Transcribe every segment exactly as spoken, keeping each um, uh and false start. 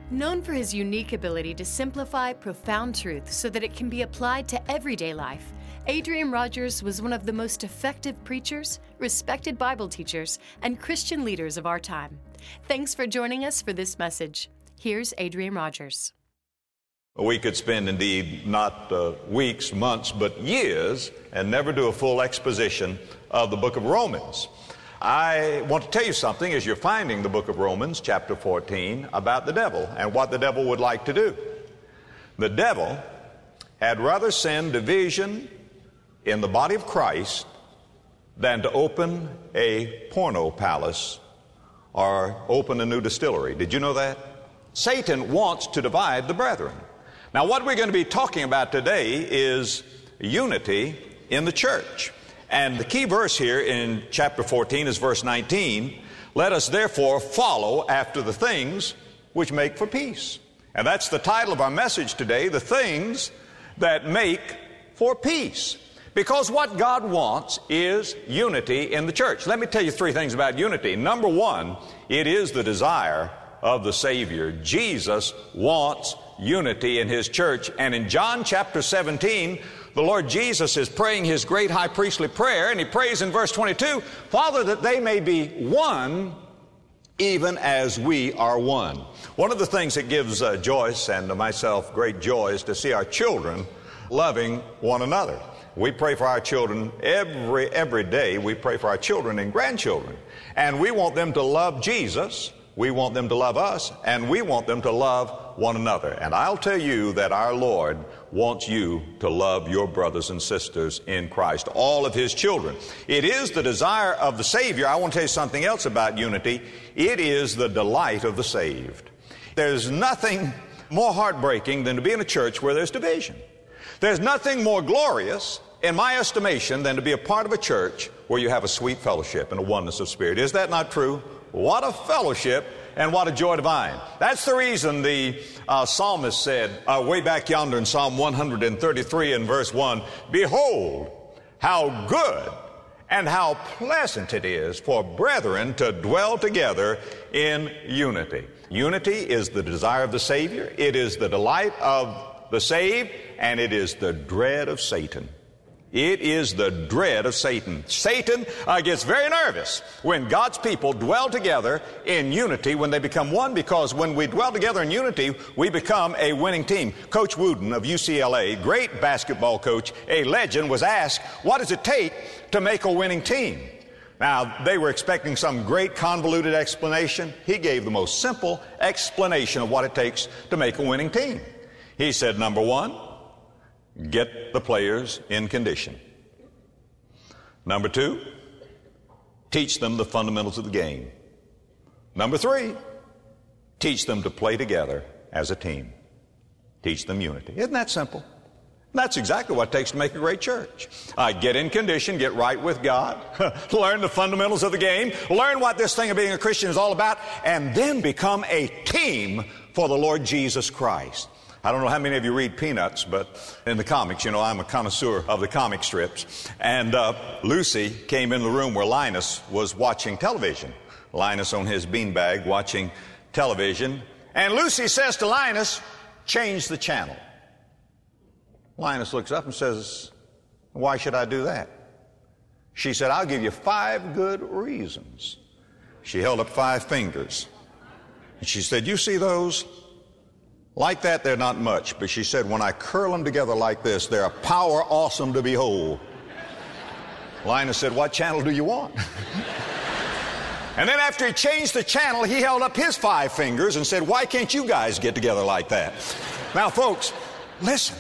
Known for his unique ability to simplify profound truth so that it can be applied to everyday life, Adrian Rogers was one of the most effective preachers, respected Bible teachers, and Christian leaders of our time. Thanks for joining us for this message. Here's Adrian Rogers. We could spend indeed not uh, weeks, months, but years and never do a full exposition of the book of Romans. I want to tell you something as you're finding the book of Romans, chapter fourteen, about the devil and what the devil would like to do. The devil had rather send division in the body of Christ than to open a porno palace or open a new distillery. Did you know that? Satan wants to divide the brethren. Now, what we're going to be talking about today is unity in the church. And the key verse here in chapter fourteen is verse nineteen. Let us therefore follow after the things which make for peace. And that's the title of our message today, the things that make for peace. Because what God wants is unity in the church. Let me tell you three things about unity. Number one, it is the desire of the Savior. Jesus wants unity in His church. And in John chapter seventeen, the Lord Jesus is praying His great high priestly prayer, and He prays in verse twenty-two, Father, that they may be one, even as we are one. One of the things that gives uh, Joyce and myself great joy is to see our children loving one another. We pray for our children every, every day. We pray for our children and grandchildren. And we want them to love Jesus. We want them to love us, and we want them to love one another. And I'll tell you that our Lord wants you to love your brothers and sisters in Christ, all of His children. It is the desire of the Savior. I want to tell you something else about unity. It is the delight of the saved. There's nothing more heartbreaking than to be in a church where there's division. There's nothing more glorious, in my estimation, than to be a part of a church where you have a sweet fellowship and a oneness of spirit. Is that not true? What a fellowship and what a joy divine. That's the reason the uh, psalmist said, uh, way back yonder in Psalm one thirty-three and verse one, Behold, how good and how pleasant it is for brethren to dwell together in unity. Unity is the desire of the Savior. It is the delight of the saved, and it is the dread of Satan. It is the dread of Satan. Satan uh, gets very nervous when God's people dwell together in unity, when they become one, because when we dwell together in unity, we become a winning team. Coach Wooden of U C L A, great basketball coach, a legend, was asked, what does it take to make a winning team? Now, they were expecting some great convoluted explanation. He gave the most simple explanation of what it takes to make a winning team. He said, number one, get the players in condition. Number two, teach them the fundamentals of the game. Number three, teach them to play together as a team. Teach them unity. Isn't that simple? That's exactly what it takes to make a great church. Uh, get in condition, get right with God, learn the fundamentals of the game, learn what this thing of being a Christian is all about, and then become a team for the Lord Jesus Christ. I don't know how many of you read Peanuts, but in the comics, you know, I'm a connoisseur of the comic strips. And uh, Lucy came in the room where Linus was watching television. Linus on his beanbag watching television. And Lucy says to Linus, change the channel. Linus looks up and says, why should I do that? She said, I'll give you five good reasons. She held up five fingers. And she said, you see those? Like that, they're not much, but she said, when I curl them together like this, they're a power awesome to behold. Linus said, what channel do you want? And then after he changed the channel, he held up his five fingers and said, why can't you guys get together like that? Now, folks, listen.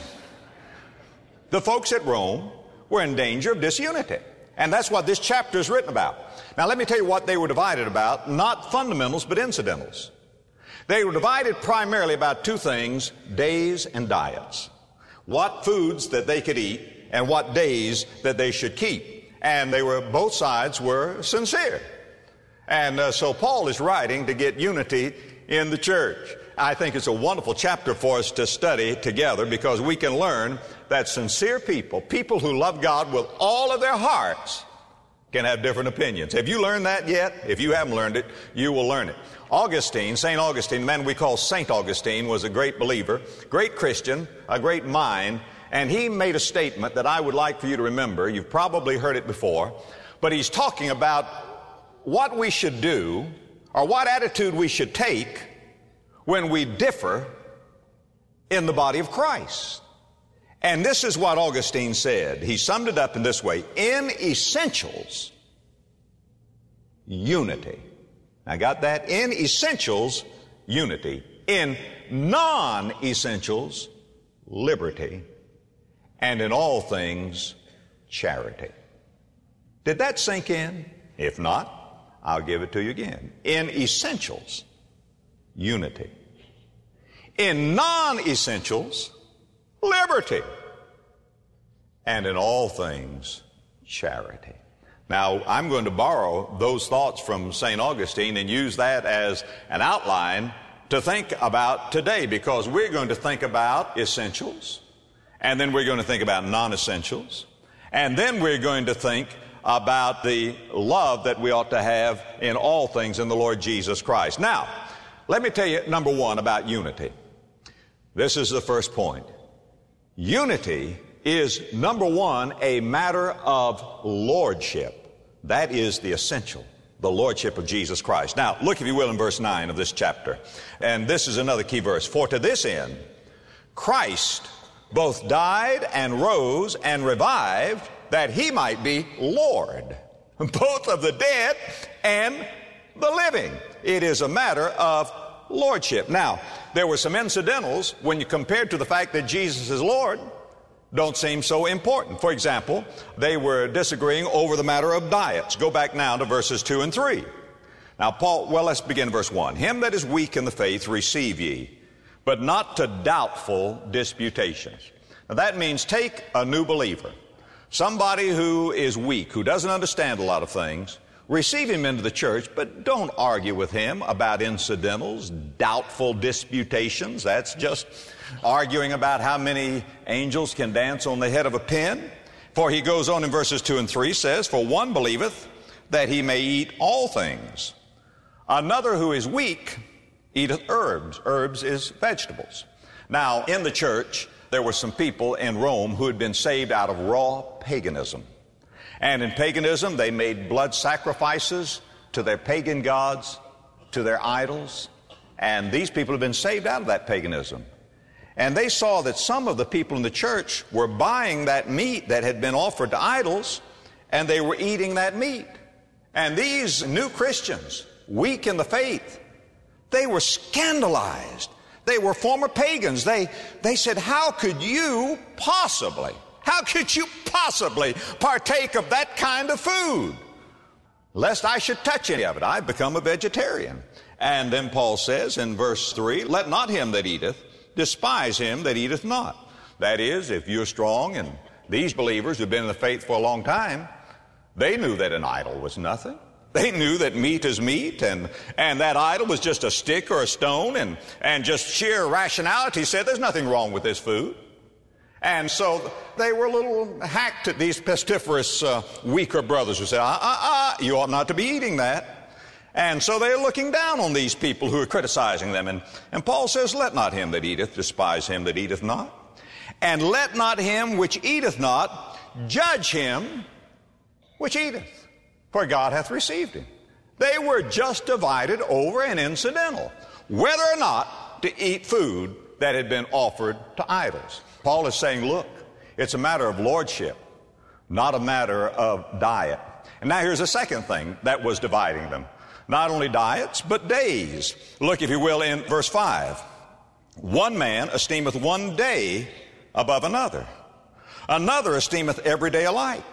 The folks at Rome were in danger of disunity, and that's what this chapter is written about. Now, let me tell you what they were divided about, not fundamentals, but incidentals. They were divided primarily about two things, days and diets. What foods that they could eat and what days that they should keep. And they were, both sides were sincere. And uh, so Paul is writing to get unity in the church. I think it's a wonderful chapter for us to study together because we can learn that sincere people, people who love God with all of their hearts, can have different opinions. Have you learned that yet? If you haven't learned it, you will learn it. Augustine, Saint Augustine, the man we call Saint Augustine, was a great believer, great Christian, a great mind, and he made a statement that I would like for you to remember. You've probably heard it before, but he's talking about what we should do or what attitude we should take when we differ in the body of Christ. And this is what Augustine said. He summed it up in this way: in essentials, unity. I got that? In essentials, unity. In non-essentials, liberty. And in all things, charity. Did that sink in? If not, I'll give it to you again. In essentials, unity. In non-essentials, liberty. And in all things, charity. Now, I'm going to borrow those thoughts from Saint Augustine and use that as an outline to think about today, because we're going to think about essentials, and then we're going to think about non-essentials, and then we're going to think about the love that we ought to have in all things in the Lord Jesus Christ. Now, let me tell you, number one, about unity. This is the first point. Unity is, number one, a matter of lordship. That is the essential, the lordship of Jesus Christ. Now, look, if you will, in verse nine of this chapter. And this is another key verse. For to this end, Christ both died and rose and revived, that he might be Lord, both of the dead and the living. It is a matter of lordship. Now, there were some incidentals when you compared to the fact that Jesus is Lord, don't seem so important. For example, they were disagreeing over the matter of diets. Go back now to verses two and three. Now, Paul, well, let's begin verse one. Him that is weak in the faith receive ye, but not to doubtful disputations. Now, that means take a new believer, somebody who is weak, who doesn't understand a lot of things, receive him into the church, but don't argue with him about incidentals, doubtful disputations. That's just arguing about how many angels can dance on the head of a pin. For he goes on in verses two and three, says, for one believeth that he may eat all things. Another who is weak eateth herbs. Herbs is vegetables. Now, in the church, there were some people in Rome who had been saved out of raw paganism. And in paganism, they made blood sacrifices to their pagan gods, to their idols. And these people had been saved out of that paganism. And they saw that some of the people in the church were buying that meat that had been offered to idols, and they were eating that meat. And these new Christians, weak in the faith, they were scandalized. They were former pagans. They, they said, how could you possibly, how could you possibly partake of that kind of food? Lest I should touch any of it, I've become a vegetarian. And then Paul says in verse three, let not him that eateth despise him that eateth not. That is, if you're strong, and these believers who've been in the faith for a long time, they knew that an idol was nothing. They knew that meat is meat, and, and that idol was just a stick or a stone, and, and just sheer rationality said there's nothing wrong with this food. And so they were a little hacked at these pestiferous, uh, weaker brothers who said, ah, ah, ah, you ought not to be eating that. And so they're looking down on these people who are criticizing them. And, and Paul says, let not him that eateth despise him that eateth not. And let not him which eateth not judge him which eateth. For God hath received him. They were just divided over an incidental, whether or not to eat food that had been offered to idols. Paul is saying, look, it's a matter of lordship, not a matter of diet. And now here's a second thing that was dividing them. Not only diets, but days. Look, if you will, in verse five. One man esteemeth one day above another. Another esteemeth every day alike.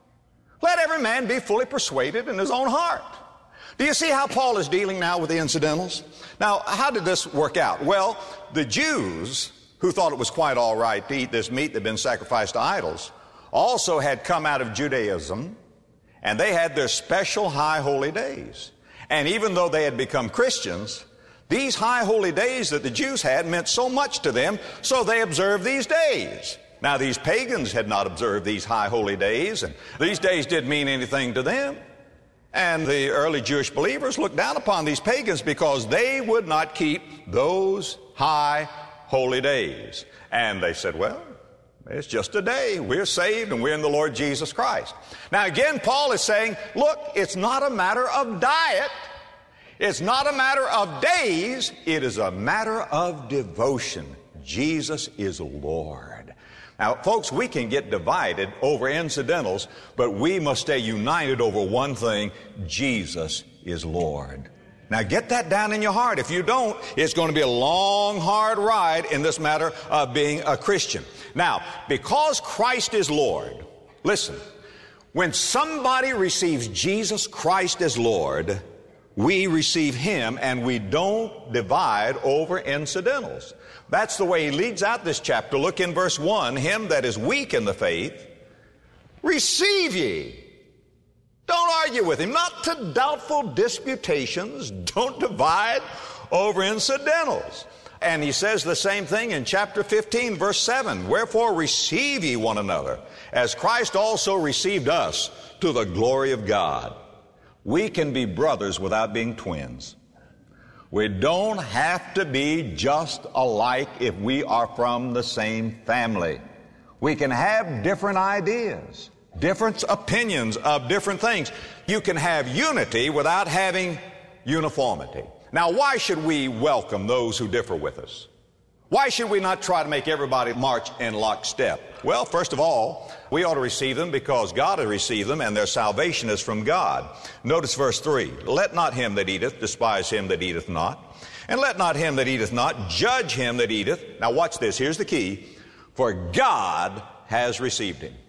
Let every man be fully persuaded in his own heart. Do you see how Paul is dealing now with the incidentals? Now, how did this work out? Well, the Jews, who thought it was quite all right to eat this meat that had been sacrificed to idols, also had come out of Judaism, and they had their special high holy days. And even though they had become Christians, these high holy days that the Jews had meant so much to them, so they observed these days. Now, these pagans had not observed these high holy days, and these days didn't mean anything to them. And the early Jewish believers looked down upon these pagans because they would not keep those high holy days. And they said, well, it's just a day. We're saved and we're in the Lord Jesus Christ. Now, again, Paul is saying, look, it's not a matter of diet. It's not a matter of days. It is a matter of devotion. Jesus is Lord. Now, folks, we can get divided over incidentals, but we must stay united over one thing: Jesus is Lord. Now, get that down in your heart. If you don't, it's going to be a long, hard ride in this matter of being a Christian. Now, because Christ is Lord, listen, when somebody receives Jesus Christ as Lord, we receive Him, and we don't divide over incidentals. That's the way he leads out this chapter. Look in verse one. Him that is weak in the faith, receive ye. Don't argue with him. Not to doubtful disputations. Don't divide over incidentals. And he says the same thing in chapter fifteen, verse seven. Wherefore receive ye one another, as Christ also received us, to the glory of God. We can be brothers without being twins. We don't have to be just alike if we are from the same family. We can have different ideas, different opinions of different things. You can have unity without having uniformity. Now, why should we welcome those who differ with us? Why should we not try to make everybody march in lockstep? Well, first of all, we ought to receive them because God has received them, and their salvation is from God. Notice verse three. Let not him that eateth despise him that eateth not, and let not him that eateth not judge him that eateth. Now watch this. Here's the key. For God has received him.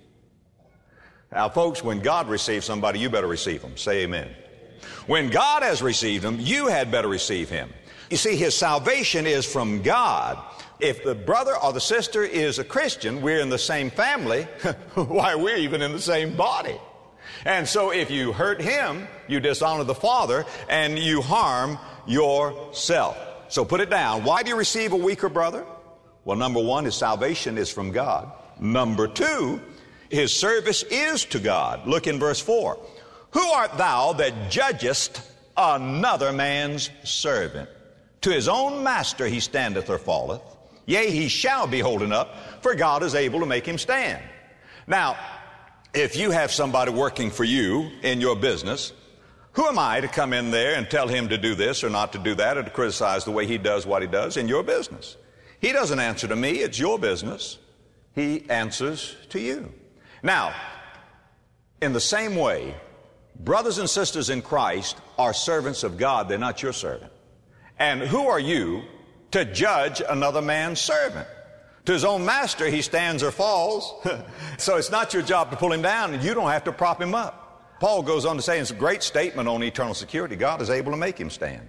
Now, folks, when God receives somebody, you better receive them. Say amen. When God has received him, you had better receive him. You see, his salvation is from God. If the brother or the sister is a Christian, we're in the same family. Why, we're even in the same body. And so if you hurt him, you dishonor the Father and you harm yourself. So put it down. Why do you receive a weaker brother? Well, number one, his salvation is from God. Number two, his service is to God. Look in verse four. Who art thou that judgest another man's servant? To his own master he standeth or falleth. Yea, he shall be holden up, for God is able to make him stand. Now, if you have somebody working for you in your business, who am I to come in there and tell him to do this or not to do that, or to criticize the way he does what he does in your business? He doesn't answer to me. It's your business. He answers to you. Now, in the same way, brothers and sisters in Christ are servants of God. They're not your servant. And who are you to judge another man's servant? To his own master he stands or falls. So it's not your job to pull him down, and you don't have to prop him up. Paul goes on to say, it's a great statement on eternal security. God is able to make him stand.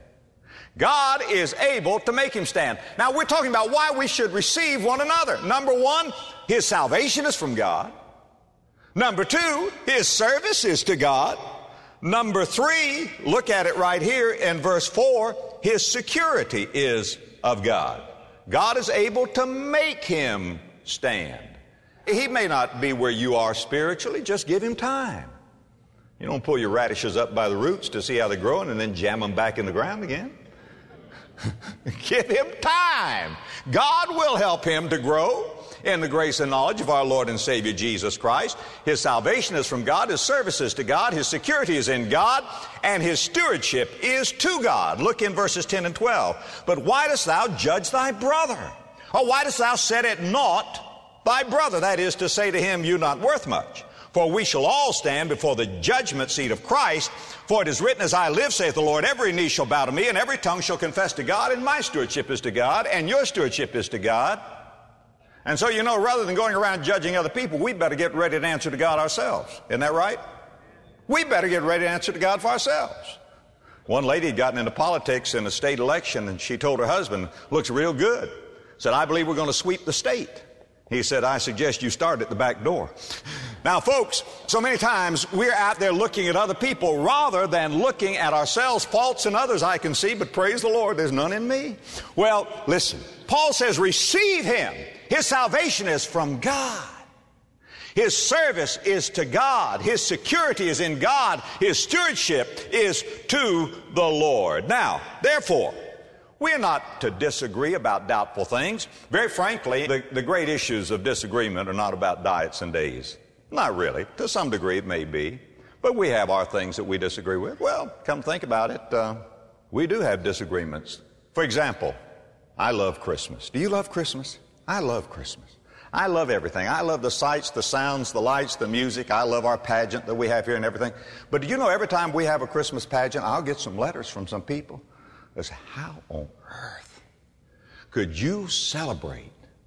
God is able to make him stand. Now we're talking about why we should receive one another. Number one, his salvation is from God. Number two, his service is to God. Number three, look at it right here in verse four, his security is of God. God is able to make him stand. He may not be where you are spiritually. Just give him time. You don't pull your radishes up by the roots to see how they're growing and then jam them back in the ground again. Give him time. God will help him to grow in the grace and knowledge of our Lord and Savior Jesus Christ. His salvation is from God. His service is to God. His security is in God. And his stewardship is to God. Look in verses ten and twelve. But why dost thou judge thy brother? Or why dost thou set at naught thy brother? That is to say to him, you're not worth much. For we shall all stand before the judgment seat of Christ. For it is written, as I live, saith the Lord, every knee shall bow to me, and every tongue shall confess to God. And my stewardship is to God, and your stewardship is to God. And so, you know, rather than going around judging other people, we better get ready to answer to God ourselves. Isn't that right? We better get ready to answer to God for ourselves. One lady had gotten into politics in a state election, and she told her husband, looks real good. Said, I believe we're going to sweep the state. He said, I suggest you start at the back door. Now, folks, so many times we're out there looking at other people rather than looking at ourselves. Faults in others I can see, but praise the Lord, there's none in me. Well, listen, Paul says, receive him. His salvation is from God. His service is to God. His security is in God. His stewardship is to the Lord. Now, therefore, we're not to disagree about doubtful things. Very frankly, the, the great issues of disagreement are not about diets and days. Not really. To some degree, it may be. But we have our things that we disagree with. Well, come think about it, uh, we do have disagreements. For example, I love Christmas. Do you love Christmas? I love Christmas. I love everything. I love the sights, the sounds, the lights, the music. I love our pageant that we have here and everything. But do you know, every time we have a Christmas pageant, I'll get some letters from some people that say, how on earth could you celebrate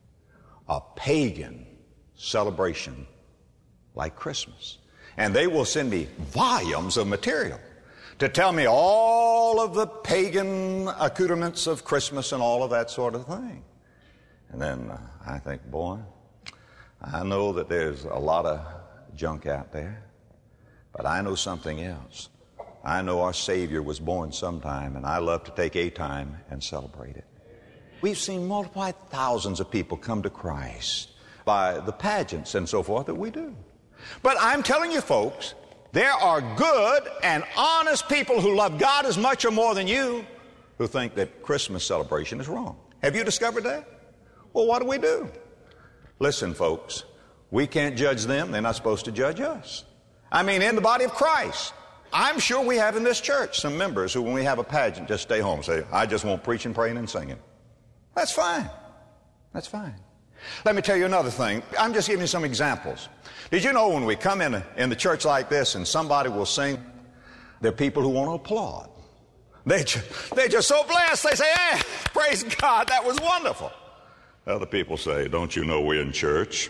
a pagan celebration like Christmas? And they will send me volumes of material to tell me all of the pagan accoutrements of Christmas and all of that sort of thing. And then uh, I think, boy, I know that there's a lot of junk out there, but I know something else. I know our Savior was born sometime, and I love to take a time and celebrate it. We've seen multiplied thousands of people come to Christ by the pageants and so forth that we do. But I'm telling you, folks, there are good and honest people who love God as much or more than you who think that Christmas celebration is wrong. Have you discovered that? Well, what do we do? Listen, folks, we can't judge them. They're not supposed to judge us. I mean, in the body of Christ, I'm sure we have in this church some members who, when we have a pageant, just stay home, say, I just want preaching, praying, and singing. That's fine. That's fine. Let me tell you another thing. I'm just giving you some examples. Did you know when we come in, a, in the church like this and somebody will sing, there are people who want to applaud. They ju- they're just so blessed. They say, hey, praise God, that was wonderful. Other people say, don't you know we're in church?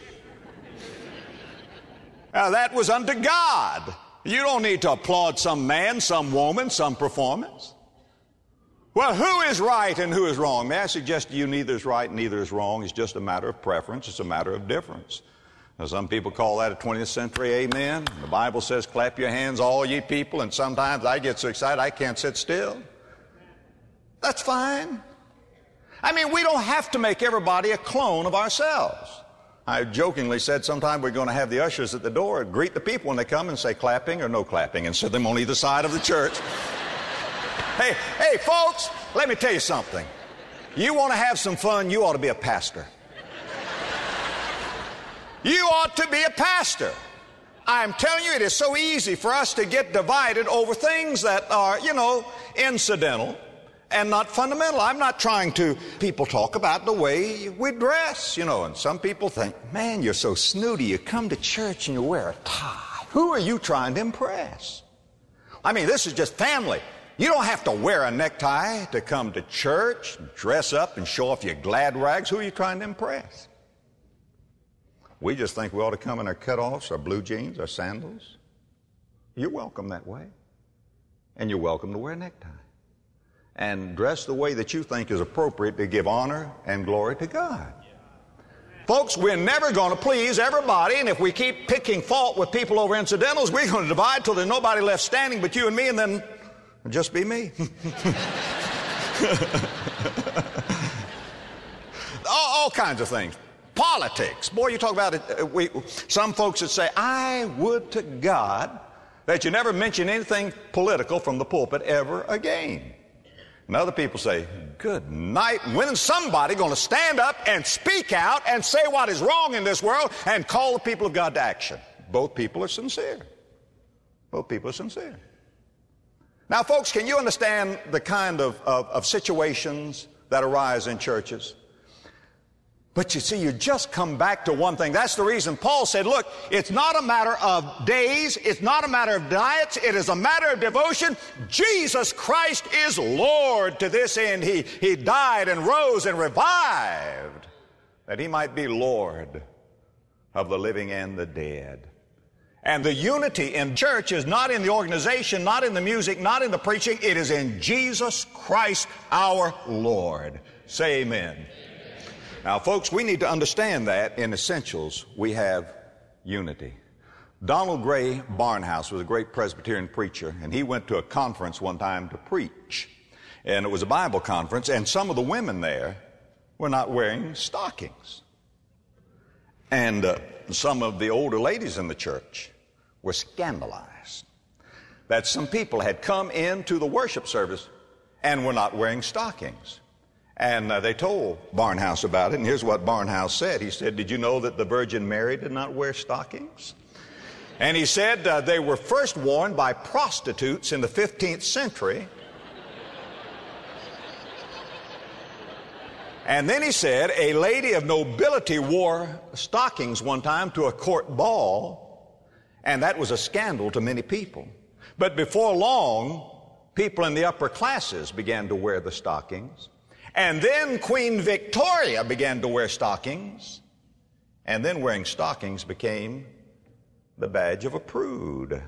Now, that was unto God. You don't need to applaud some man, some woman, some performance. Well, who is right and who is wrong? May I suggest to you neither is right and neither is wrong. It's just a matter of preference. It's a matter of difference. Now, some people call that a twentieth century amen. The Bible says, clap your hands, all ye people, and sometimes I get so excited I can't sit still. That's fine. I mean, we don't have to make everybody a clone of ourselves. I jokingly said sometime we're going to have the ushers at the door greet the people when they come and say clapping or no clapping and sit them on either side of the church. Hey, hey, folks, let me tell you something. You want to have some fun, you ought to be a pastor. You ought to be a pastor. I'm telling you, it is so easy for us to get divided over things that are, you know, incidental and not fundamental. I'm not trying to, people talk about the way we dress, you know, and some people think, man, you're so snooty. You come to church and you wear a tie. Who are you trying to impress? I mean, this is just family. You don't have to wear a necktie to come to church, dress up and show off your glad rags. Who are you trying to impress? We just think we ought to come in our cutoffs, our blue jeans, our sandals. You're welcome that way. And you're welcome to wear a necktie. And dress the way that you think is appropriate to give honor and glory to God. Folks, we're never going to please everybody, and if we keep picking fault with people over incidentals, we're going to divide till there's nobody left standing but you and me, and then it'll just be me. all, all kinds of things. Politics. Boy, you talk about it. We, some folks that say, I would to God that you never mention anything political from the pulpit ever again. And other people say, good night. When is somebody going to stand up and speak out and say what is wrong in this world and call the people of God to action? Both people are sincere. Both people are sincere. Now, folks, can you understand the kind of, of, of situations that arise in churches? But you see, you just come back to one thing. That's the reason Paul said, look, it's not a matter of days. It's not a matter of diets. It is a matter of devotion. Jesus Christ is Lord. To this end, he, he died and rose and revived, that he might be Lord of the living and the dead. And the unity in church is not in the organization, not in the music, not in the preaching. It is in Jesus Christ our Lord. Say amen. Now, folks, we need to understand that in essentials we have unity. Donald Gray Barnhouse was a great Presbyterian preacher, and he went to a conference one time to preach. And it was a Bible conference, and some of the women there were not wearing stockings. And uh, some of the older ladies in the church were scandalized that some people had come into the worship service and were not wearing stockings. And uh, they told Barnhouse about it, and here's what Barnhouse said. He said, "Did you know that the Virgin Mary did not wear stockings?" And he said uh, they were first worn by prostitutes in the fifteenth century. And then he said a lady of nobility wore stockings one time to a court ball, and that was a scandal to many people. But before long, people in the upper classes began to wear the stockings. And then Queen Victoria began to wear stockings. And then wearing stockings became the badge of a prude.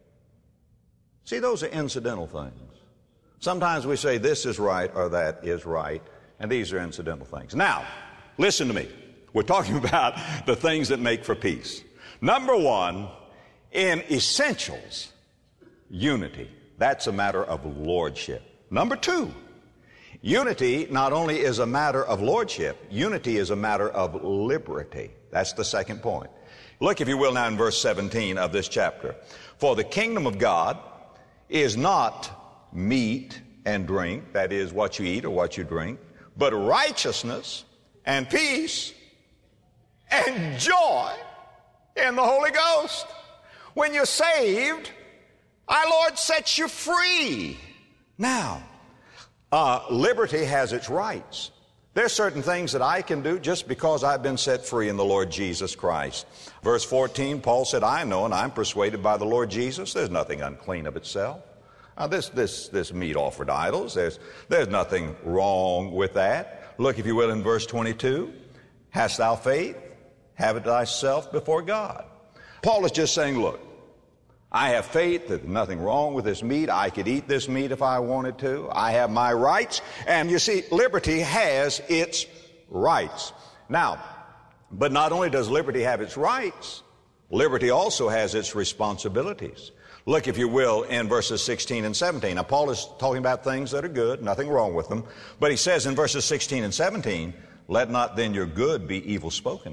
See, those are incidental things. Sometimes we say this is right or that is right, and these are incidental things. Now, listen to me. We're talking about the things that make for peace. Number one, in essentials, unity. That's a matter of lordship. Number two, unity not only is a matter of lordship, unity is a matter of liberty. That's the second point. Look, if you will, now in verse seventeen of this chapter. For the kingdom of God is not meat and drink, that is what you eat or what you drink, but righteousness and peace and joy in the Holy Ghost. When you're saved, our Lord sets you free. Now, uh, liberty has its rights. There are certain things that I can do just because I've been set free in the Lord Jesus Christ. Verse fourteen, Paul said, I know and I'm persuaded by the Lord Jesus, there's nothing unclean of itself. Now, this, this, this meat offered to idols, there's, there's nothing wrong with that. Look, if you will, in verse twenty-two, hast thou faith? Have it thyself before God. Paul is just saying, look, I have faith that there's nothing wrong with this meat. I could eat this meat if I wanted to. I have my rights. And you see, liberty has its rights. Now, but not only does liberty have its rights, liberty also has its responsibilities. Look, if you will, in verses sixteen and seventeen. Now, Paul is talking about things that are good, nothing wrong with them. But he says in verses sixteen and seventeen, let not then your good be evil spoken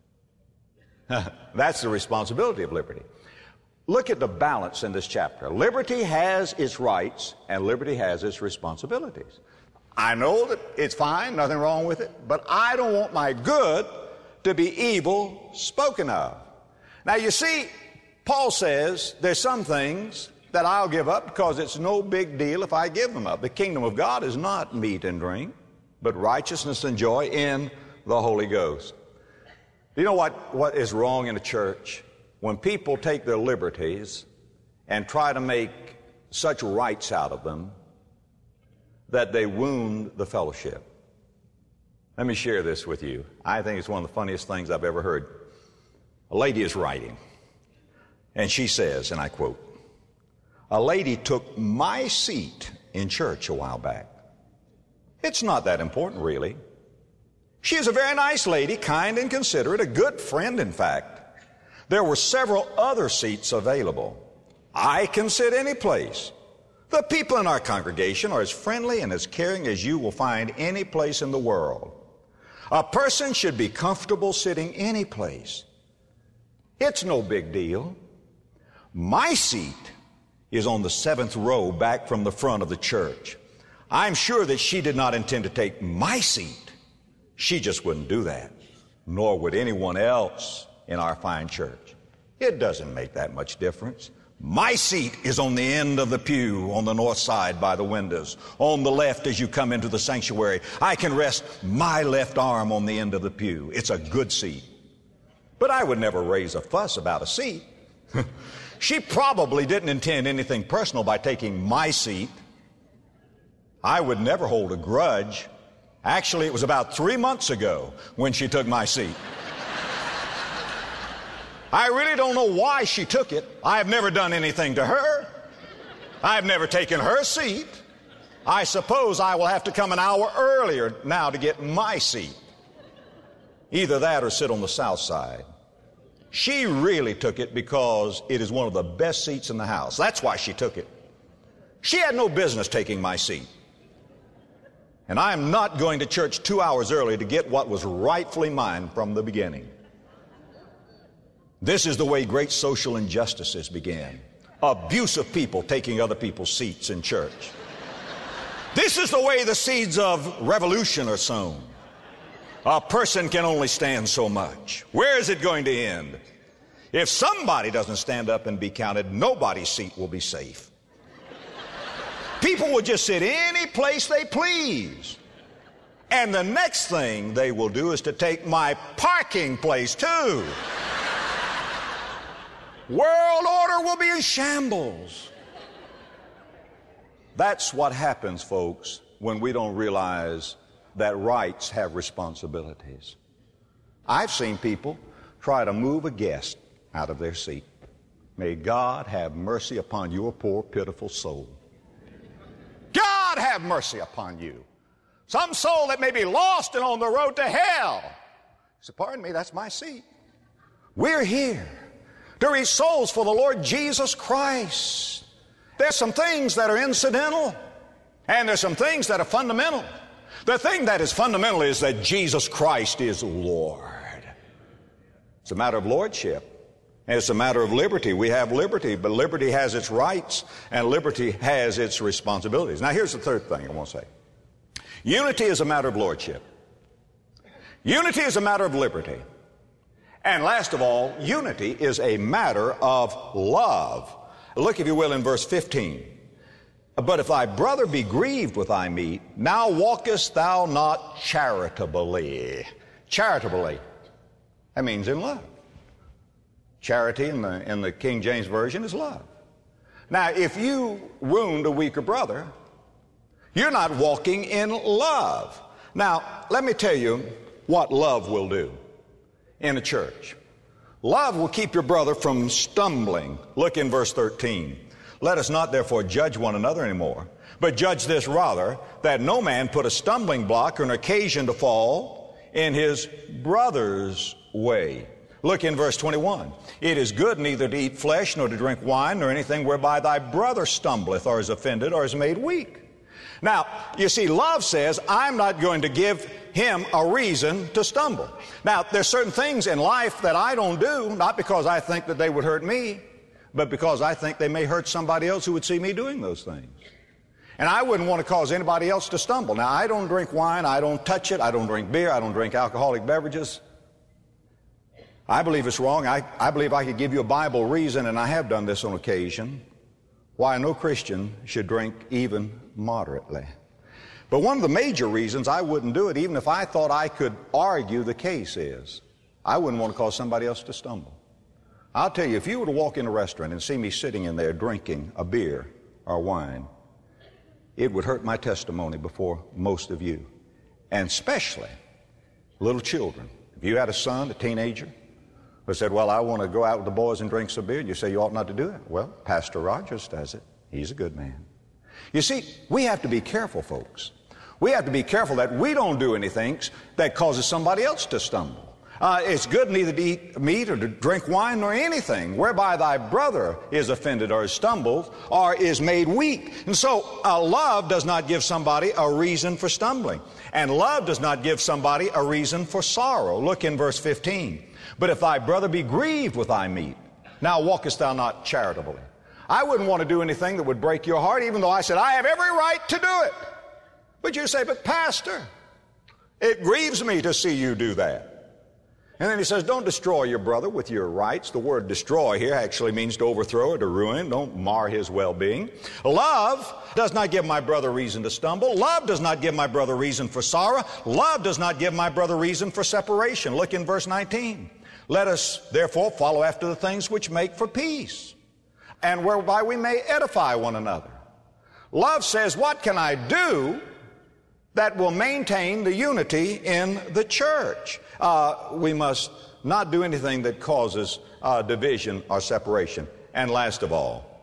of. That's the responsibility of liberty. Look at the balance in this chapter. Liberty has its rights and liberty has its responsibilities. I know that it's fine, nothing wrong with it, but I don't want my good to be evil spoken of. Now you see, Paul says there's some things that I'll give up because it's no big deal if I give them up. The kingdom of God is not meat and drink, but righteousness and joy in the Holy Ghost. Do you know what, what is wrong in a church? When people take their liberties and try to make such rights out of them that they wound the fellowship. Let me share this with you. I think it's one of the funniest things I've ever heard. A lady is writing, and she says, and I quote, a lady took my seat in church a while back. It's not that important, really. She is a very nice lady, kind and considerate, a good friend, in fact. There were several other seats available. I can sit any place. The people in our congregation are as friendly and as caring as you will find any place in the world. A person should be comfortable sitting any place. It's no big deal. My seat is on the seventh row back from the front of the church. I'm sure that she did not intend to take my seat. She just wouldn't do that, nor would anyone else in our fine church. It doesn't make that much difference. My seat is on the end of the pew on the north side by the windows. On the left as you come into the sanctuary, I can rest my left arm on the end of the pew. It's a good seat. But I would never raise a fuss about a seat. She probably didn't intend anything personal by taking my seat. I would never hold a grudge. Actually, it was about three months ago when she took my seat. I really don't know why she took it. I have never done anything to her. I have never taken her seat. I suppose I will have to come an hour earlier now to get my seat. Either that or sit on the south side. She really took it because it is one of the best seats in the house. That's why she took it. She had no business taking my seat. And I am not going to church two hours early to get what was rightfully mine from the beginning. This is the way great social injustices began. Abuse of people taking other people's seats in church. This is the way the seeds of revolution are sown. A person can only stand so much. Where is it going to end? If somebody doesn't stand up and be counted, nobody's seat will be safe. People will just sit any place they please. And the next thing they will do is to take my parking place too. World order will be in shambles. That's what happens, folks, when we don't realize that rights have responsibilities. I've seen people try to move a guest out of their seat. May God have mercy upon your poor, pitiful soul. God have mercy upon you. Some soul that may be lost and on the road to hell. So pardon me, that's my seat. We're here to reach souls for the Lord Jesus Christ. There's some things that are incidental, and there's some things that are fundamental. The thing that is fundamental is that Jesus Christ is Lord. It's a matter of lordship. And it's a matter of liberty. We have liberty, but liberty has its rights, and liberty has its responsibilities. Now, here's the third thing I want to say. Unity is a matter of lordship. Unity is a matter of liberty. And last of all, unity is a matter of love. Look, if you will, in verse fifteen. But if thy brother be grieved with thy meat, now walkest thou not charitably. Charitably. That means in love. Charity in the, in the King James Version is love. Now, if you wound a weaker brother, you're not walking in love. Now, let me tell you what love will do in a church. Love will keep your brother from stumbling. Look in verse thirteen. Let us not therefore judge one another anymore, but judge this rather, that no man put a stumbling block or an occasion to fall in his brother's way. Look in verse twenty-one. It is good neither to eat flesh, nor to drink wine, nor anything whereby thy brother stumbleth, or is offended, or is made weak. Now, you see, love says, I'm not going to give him a reason to stumble. Now, there's certain things in life that I don't do, not because I think that they would hurt me, but because I think they may hurt somebody else who would see me doing those things. And I wouldn't want to cause anybody else to stumble. Now, I don't drink wine, I don't touch it, I don't drink beer, I don't drink alcoholic beverages. I believe it's wrong. I, I believe I could give you a Bible reason, and I have done this on occasion, why no Christian should drink even moderately. But one of the major reasons I wouldn't do it, even if I thought I could argue the case, is I wouldn't want to cause somebody else to stumble. I'll tell you, if you were to walk in a restaurant and see me sitting in there drinking a beer or wine, it would hurt my testimony before most of you, and especially little children. If you had a son, a teenager, who said, well, I want to go out with the boys and drink some beer, and you say you ought not to do it. Well, Pastor Rogers does it. He's a good man. You see, we have to be careful, folks. We have to be careful that we don't do anything that causes somebody else to stumble. Uh, it's good neither to eat meat or to drink wine nor anything whereby thy brother is offended or is stumbled or is made weak. And so uh, love does not give somebody a reason for stumbling. And love does not give somebody a reason for sorrow. Look in verse fifteen. But if thy brother be grieved with thy meat, now walkest thou not charitably. I wouldn't want to do anything that would break your heart, even though I said, I have every right to do it. But you say, but Pastor, it grieves me to see you do that. And then he says, don't destroy your brother with your rights. The word destroy here actually means to overthrow or to ruin. Don't mar his well-being. Love does not give my brother reason to stumble. Love does not give my brother reason for sorrow. Love does not give my brother reason for separation. Look in verse nineteen. Let us therefore follow after the things which make for peace, and whereby we may edify one another. Love says, what can I do that will maintain the unity in the church? Uh, we must not do anything that causes uh, division or separation. And last of all,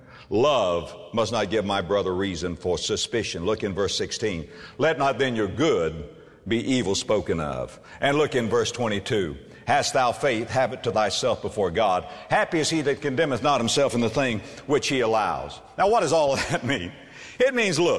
love must not give my brother reason for suspicion. Look in verse sixteen. Let not then your good be evil spoken of. And look in verse twenty-two. Hast thou faith, have it to thyself before God. Happy is he that condemneth not himself in the thing which he allows. Now, what does all of that mean? It means, look,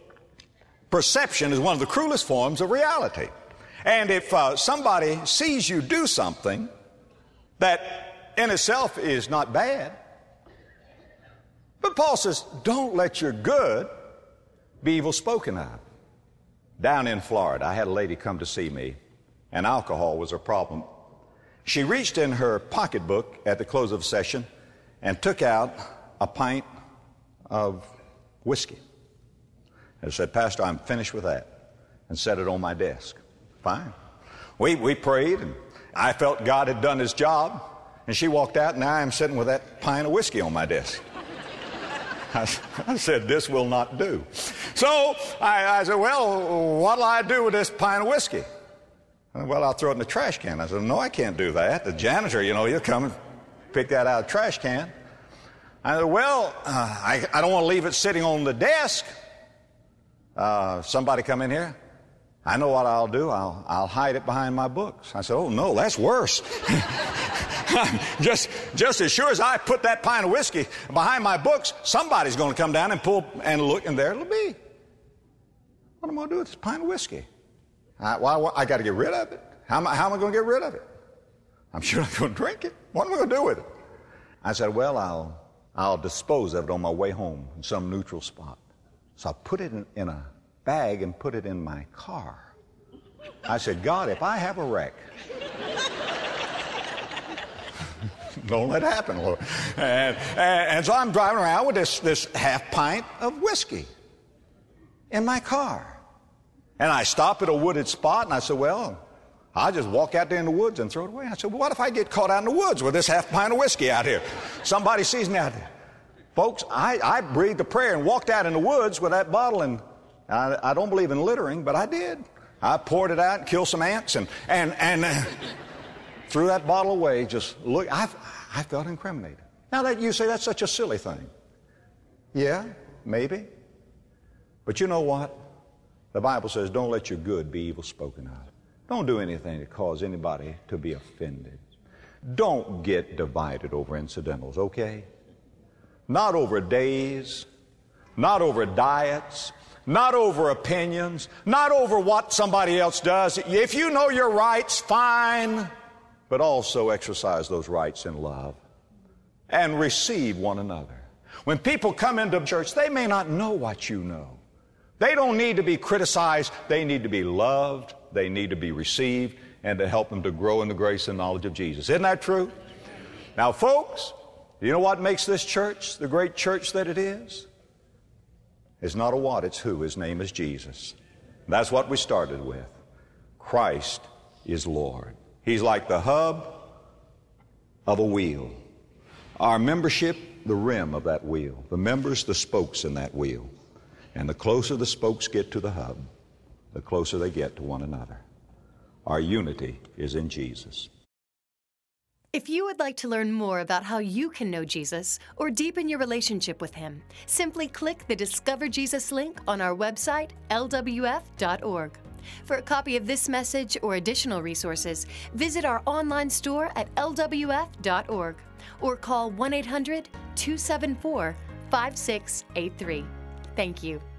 perception is one of the cruelest forms of reality. And if uh, somebody sees you do something that in itself is not bad. But Paul says, don't let your good be evil spoken of. Down in Florida, I had a lady come to see me, and alcohol was her problem. She reached in her pocketbook at the close of the session and took out a pint of whiskey. And said, Pastor, I'm finished with that, and set it on my desk. Fine. We, we prayed, and I felt God had done his job, and she walked out, and now I'm sitting with that pint of whiskey on my desk. I, I said, this will not do. So I, I said, well, what'll I do with this pint of whiskey? Well, I'll throw it in the trash can. I said, no, I can't do that. The janitor, you know, he'll come and pick that out of the trash can. I said, well, uh, I, I don't want to leave it sitting on the desk. Uh, somebody come in here. I know what I'll do. I'll, I'll hide it behind my books. I said, oh, no, that's worse. just, just as sure as I put that pint of whiskey behind my books, somebody's going to come down and pull and look, and there it'll be. What am I going to do with this pint of whiskey? I, well, I got to get rid of it. How am I, how am I going to get rid of it? I'm sure I'm going to drink it. What am I going to do with it? I said, well, I'll, I'll dispose of it on my way home in some neutral spot. So I put it in, in a bag and put it in my car. I said, God, if I have a wreck, don't let it happen, Lord. And, and, and so I'm driving around with this, this half pint of whiskey in my car. And I stop at a wooded spot, and I said, well, I'll just walk out there in the woods and throw it away. I said, well, what if I get caught out in the woods with this half pint of whiskey out here? Somebody sees me out there. Folks, I, I breathed a prayer and walked out in the woods with that bottle, and I, I don't believe in littering, but I did. I poured it out and killed some ants and, and, and uh, threw that bottle away. Just look, I, I felt incriminated. Now that you say that's such a silly thing. Yeah, maybe. But you know what? The Bible says, don't let your good be evil spoken of. Don't do anything to cause anybody to be offended. Don't get divided over incidentals, okay? Not over days, not over diets, not over opinions, not over what somebody else does. If you know your rights, fine, but also exercise those rights in love and receive one another. When people come into church, they may not know what you know. They don't need to be criticized. They need to be loved. They need to be received, and to help them to grow in the grace and knowledge of Jesus. Isn't that true? Now, folks, you know what makes this church the great church that it is? It's not a what, it's who. His name is Jesus. That's what we started with. Christ is Lord. He's like the hub of a wheel. Our membership, the rim of that wheel. The members, the spokes in that wheel. And the closer the spokes get to the hub, the closer they get to one another. Our unity is in Jesus. If you would like to learn more about how you can know Jesus or deepen your relationship with Him, simply click the Discover Jesus link on our website, L W F dot org. For a copy of this message or additional resources, visit our online store at L W F dot org or call one eight hundred, two seven four, five six eight three. Thank you.